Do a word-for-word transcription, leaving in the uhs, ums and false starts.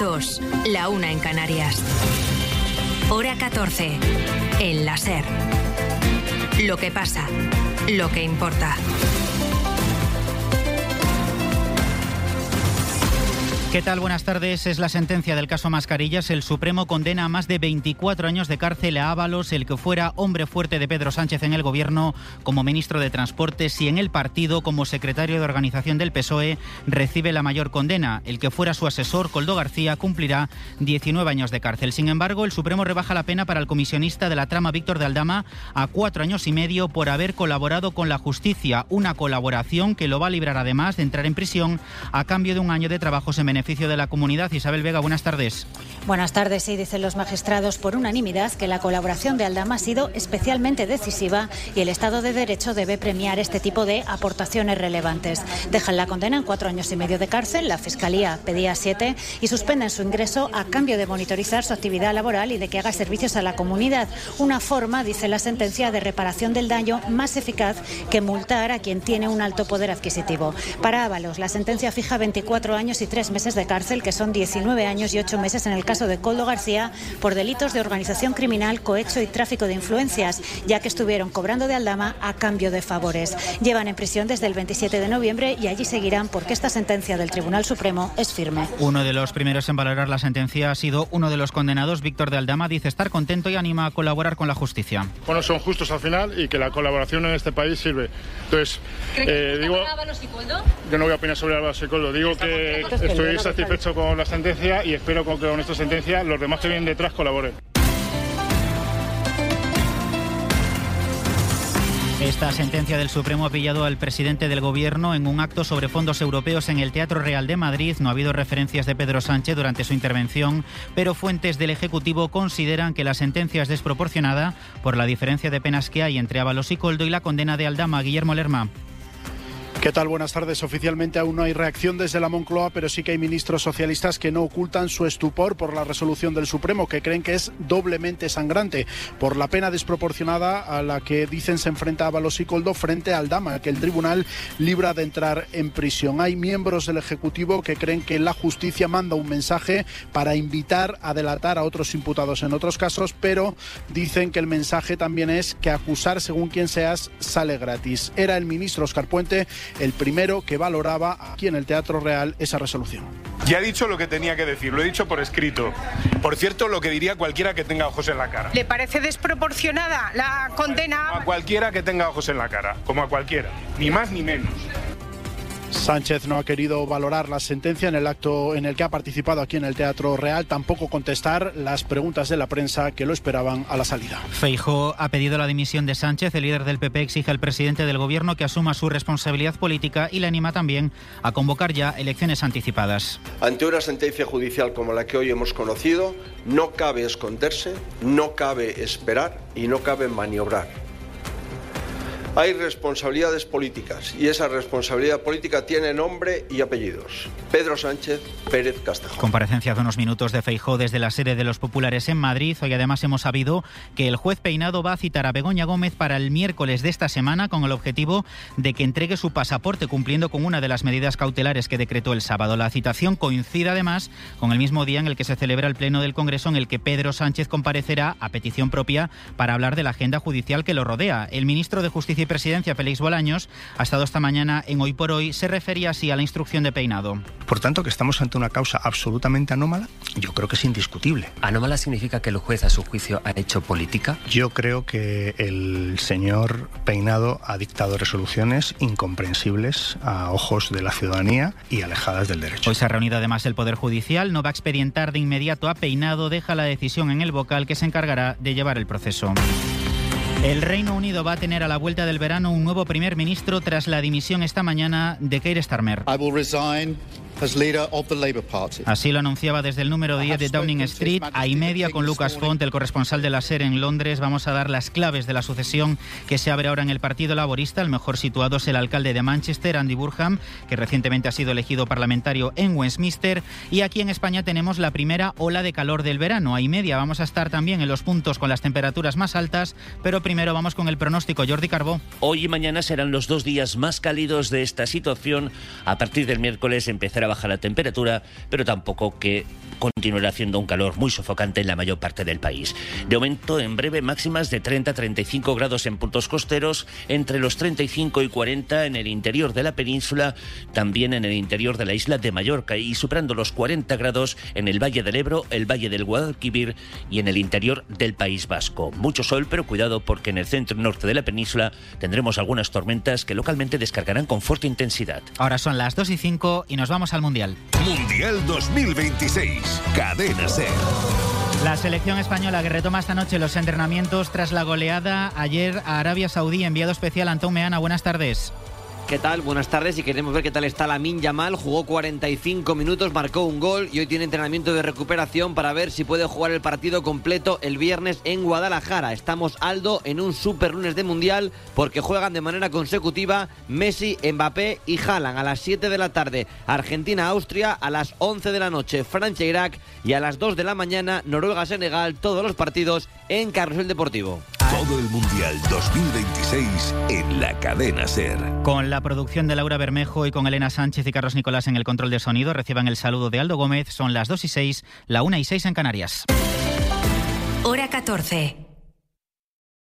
dos, la una en Canarias. Hora catorce, en la SER. Lo que pasa, lo que importa. ¿Qué tal? Buenas tardes. Es la sentencia del caso Mascarillas. El Supremo condena a más de veinticuatro años de cárcel a Ábalos, el que fuera hombre fuerte de Pedro Sánchez en el Gobierno como ministro de Transportes, y en el partido como secretario de organización del P S O E recibe la mayor condena. El que fuera su asesor, Koldo García, cumplirá diecinueve años de cárcel. Sin embargo, el Supremo rebaja la pena para el comisionista de la trama, Víctor de Aldama, a cuatro años y medio por haber colaborado con la justicia. Una colaboración que lo va a librar además de entrar en prisión a cambio de un año de trabajos en beneficio de la comunidad. Isabel Vega, buenas tardes. Buenas tardes. Sí, dicen los magistrados por unanimidad que la colaboración de Aldama ha sido especialmente decisiva y el Estado de Derecho debe premiar este tipo de aportaciones relevantes. Dejan la condena en cuatro años y medio de cárcel, la Fiscalía pedía siete, y suspenden su ingreso a cambio de monitorizar su actividad laboral y de que haga servicios a la comunidad. Una forma, dice la sentencia, de reparación del daño más eficaz que multar a quien tiene un alto poder adquisitivo. Para Ábalos, la sentencia fija veinticuatro años y tres meses de cárcel, que son diecinueve años y ocho meses en el caso de Koldo García, por delitos de organización criminal, cohecho y tráfico de influencias, ya que estuvieron cobrando de Aldama a cambio de favores. Llevan en prisión desde el veintisiete de noviembre y allí seguirán porque esta sentencia del Tribunal Supremo es firme. Uno de los primeros en valorar la sentencia ha sido uno de los condenados, Víctor de Aldama. Dice estar contento y anima a colaborar con la justicia. Bueno, son justos al final y que la colaboración en este país sirve. Entonces, eh, digo, Ábalos y Koldo? Yo no voy a opinar sobre Ábalos y Koldo. Digo que estoy satisfecho con la sentencia y espero que con esta sentencia los demás que vienen detrás colaboren. Esta sentencia del Supremo ha pillado al presidente del Gobierno en un acto sobre fondos europeos en el Teatro Real de Madrid. No ha habido referencias de Pedro Sánchez durante su intervención, pero fuentes del Ejecutivo consideran que la sentencia es desproporcionada por la diferencia de penas que hay entre Ábalos y Koldo y la condena de Aldama. Guillermo Lerma. ¿Qué tal? Buenas tardes. Oficialmente aún no hay reacción desde la Moncloa, pero sí que hay ministros socialistas que no ocultan su estupor por la resolución del Supremo, que creen que es doblemente sangrante por la pena desproporcionada a la que dicen se enfrenta Ábalos y Koldo frente a Aldama, que el tribunal libra de entrar en prisión. Hay miembros del Ejecutivo que creen que la justicia manda un mensaje para invitar a delatar a otros imputados en otros casos, pero dicen que el mensaje también es que acusar según quien seas sale gratis. Era el ministro Óscar Puente el primero que valoraba aquí en el Teatro Real esa resolución. Ya he dicho lo que tenía que decir, lo he dicho por escrito. Por cierto, lo que diría cualquiera que tenga ojos en la cara. ¿Le parece desproporcionada la condena? Como a cualquiera que tenga ojos en la cara, como a cualquiera, ni más ni menos. Sánchez no ha querido valorar la sentencia en el acto en el que ha participado aquí en el Teatro Real, tampoco contestar las preguntas de la prensa que lo esperaban a la salida. Feijóo ha pedido la dimisión de Sánchez. El líder del P P exige al presidente del Gobierno que asuma su responsabilidad política y le anima también a convocar ya elecciones anticipadas. Ante una sentencia judicial como la que hoy hemos conocido, no cabe esconderse, no cabe esperar y no cabe maniobrar. Hay responsabilidades políticas y esa responsabilidad política tiene nombre y apellidos. Pedro Sánchez Pérez Castejón. Comparecencia de unos minutos de Feijóo desde la sede de los populares en Madrid. Hoy además hemos sabido que el juez Peinado va a citar a Begoña Gómez para el miércoles de esta semana con el objetivo de que entregue su pasaporte cumpliendo con una de las medidas cautelares que decretó el sábado. La citación coincide además con el mismo día en el que se celebra el Pleno del Congreso en el que Pedro Sánchez comparecerá a petición propia para hablar de la agenda judicial que lo rodea. El ministro de Justicia y Presidencia, Félix Bolaños, ha estado esta mañana en Hoy por Hoy, se refería así a la instrucción de Peinado. Por tanto, que estamos ante una causa absolutamente anómala, yo creo que es indiscutible. ¿Anómala significa que el juez, a su juicio, ha hecho política? Yo creo que el señor Peinado ha dictado resoluciones incomprensibles a ojos de la ciudadanía y alejadas del derecho. Hoy se ha reunido además el Poder Judicial, no va a expedientar de inmediato a Peinado, deja la decisión en el vocal que se encargará de llevar el proceso. El Reino Unido va a tener a la vuelta del verano un nuevo primer ministro tras la dimisión esta mañana de Keir Starmer. I will resign as leader of the Labour Party. Así lo anunciaba desde el número diez de Downing Street. A y media con Lucas Font, el corresponsal de la SER en Londres. Vamos a dar las claves de la sucesión que se abre ahora en el Partido Laborista. El mejor situado es el alcalde de Manchester, Andy Burnham, que recientemente ha sido elegido parlamentario en Westminster. Y aquí en España tenemos la primera ola de calor del verano. A y media vamos a estar también en los puntos con las temperaturas más altas, pero primero vamos con el pronóstico. Jordi Carbó. Hoy y mañana serán los dos días más cálidos de esta situación. A partir del miércoles empezará a baja la temperatura, pero tampoco que continuará haciendo un calor muy sofocante en la mayor parte del país. De momento, en breve, máximas de treinta a treinta y cinco grados en puntos costeros, entre los treinta y cinco y cuarenta en el interior de la península, también en el interior de la isla de Mallorca, y superando los cuarenta grados en el Valle del Ebro, el Valle del Guadalquivir y en el interior del País Vasco. Mucho sol, pero cuidado, porque en el centro y norte de la península tendremos algunas tormentas que localmente descargarán con fuerte intensidad. Ahora son las dos y cinco y nos vamos al Mundial. Mundial dos mil veintiséis, Cadena SER. La selección española que retoma esta noche los entrenamientos tras la goleada ayer a Arabia Saudí. Enviado especial Antón Meana, buenas tardes. ¿Qué tal? Buenas tardes, y queremos ver qué tal está Lamine Yamal. Jugó cuarenta y cinco minutos, marcó un gol y hoy tiene entrenamiento de recuperación para ver si puede jugar el partido completo el viernes en Guadalajara. Estamos, Aldo, en un super lunes de Mundial porque juegan de manera consecutiva Messi, Mbappé y Haaland. A las siete de la tarde Argentina-Austria, a las once de la noche Francia-Irak y a las dos de la mañana Noruega-Senegal. Todos los partidos en Carrusel Deportivo. Todo el Mundial dos mil veintiséis en la Cadena SER. Con la producción de Laura Bermejo y con Elena Sánchez y Carlos Nicolás en el control de sonido, reciban el saludo de Aldo Gómez. Son las dos y seis, la una y seis en Canarias. Hora catorce.